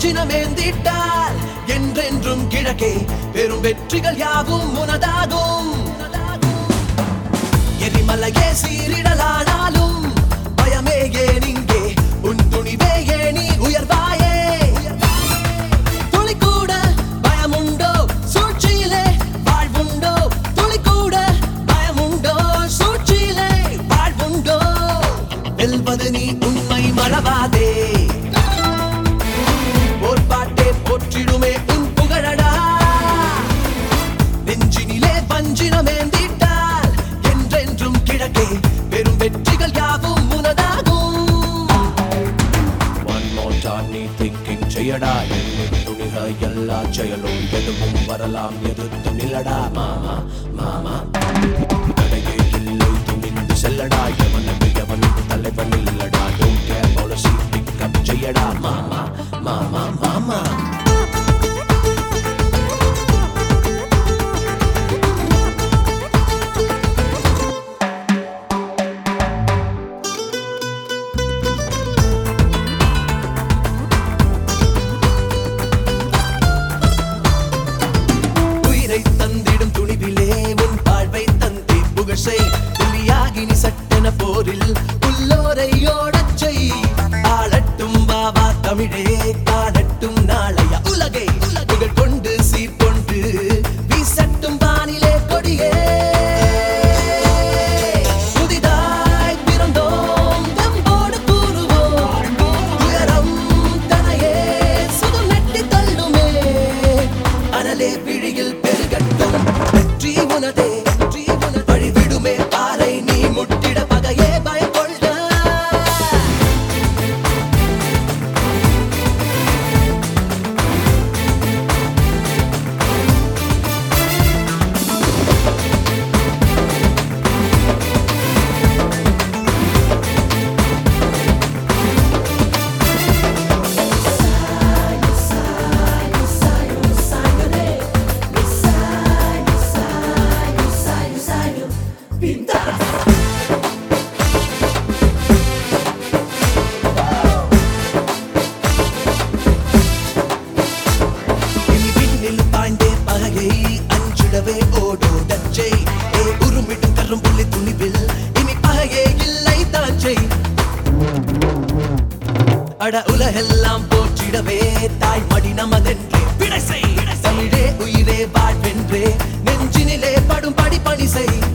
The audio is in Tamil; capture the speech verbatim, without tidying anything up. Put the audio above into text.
வஞ்சினமேந்திட்டால் என்றென்றும் கிழக்கே பெரும் வெற்றிகள் யாவும் உனதாகும். எரிமலையே சீரிடலானாலும் பயமே ஏன் இங்கே, உன் துணிவே ஏனி உயர்வாயே. துளி கூட பயமுண்டோ சூழ்ச்சியிலே வாழ்வுண்டோ, துளி கூட பயமுண்டோ சூழ்ச்சியிலே வாழ்வுண்டோ. வெல்வது நீ உண்மை மறவாதே, போர்பாட்டே போற்றிடுமே உன் புகழடா. நெஞ்சினிலே வஞ்சினமேந்திட்டால் என்றென்றும் கிழக்கே பெரும் வெற்றிகள் யாவும் உனதாகும். One more time நீ thinking செய்யடா, எண்ணின் துணிக எல்லா செயலும் எதுவும் வரலாம் எதிர்த்து நில்லடா. மாமா மாமா கடையே இல்லை துணிந்து செல்லடா, எவனுக்கு எவனுக்கு தலைவன் இல்லடா. Don't care policy pick up செய்யடா. மாமா மாமா மாமா தந்திடும் துணிவிலே உன் வாழ்வை தந்தே புகழ் புலியாகினி சட்டென போரில் உள்ளோரை ஓடச் செய். ஆளட்டும் பாவா தமிழே, காணட்டும் நாளைய உலகை புகழ் கொண்டு சீர்கொண்டு வீசட்டும் வானிலே கொடியே. புதிதாய் பிறந்தோம் தம்போடு கூறுவோம், உயரம் தனையே சுகம் நெட்டி தள்ளுமே. அனலே விழியில் வெற்றி உனதே, வழிவிடுமே பாறை நீ முட்டிட பகையே பயங்கொள்ள. அஞ்சிடவே ஓடோ டச்சை ஏ உருமிடும் கரும் புள்ளி துணிவில் இனி பகையே இல்லை தாச்சை. அட உலகெல்லாம் போற்றிடவே தாய் மடி நமதென்றே பிழை செய். தமிழே உயிரே வாழ்வென்றே நெஞ்சினிலே படும் படி பணி செய்.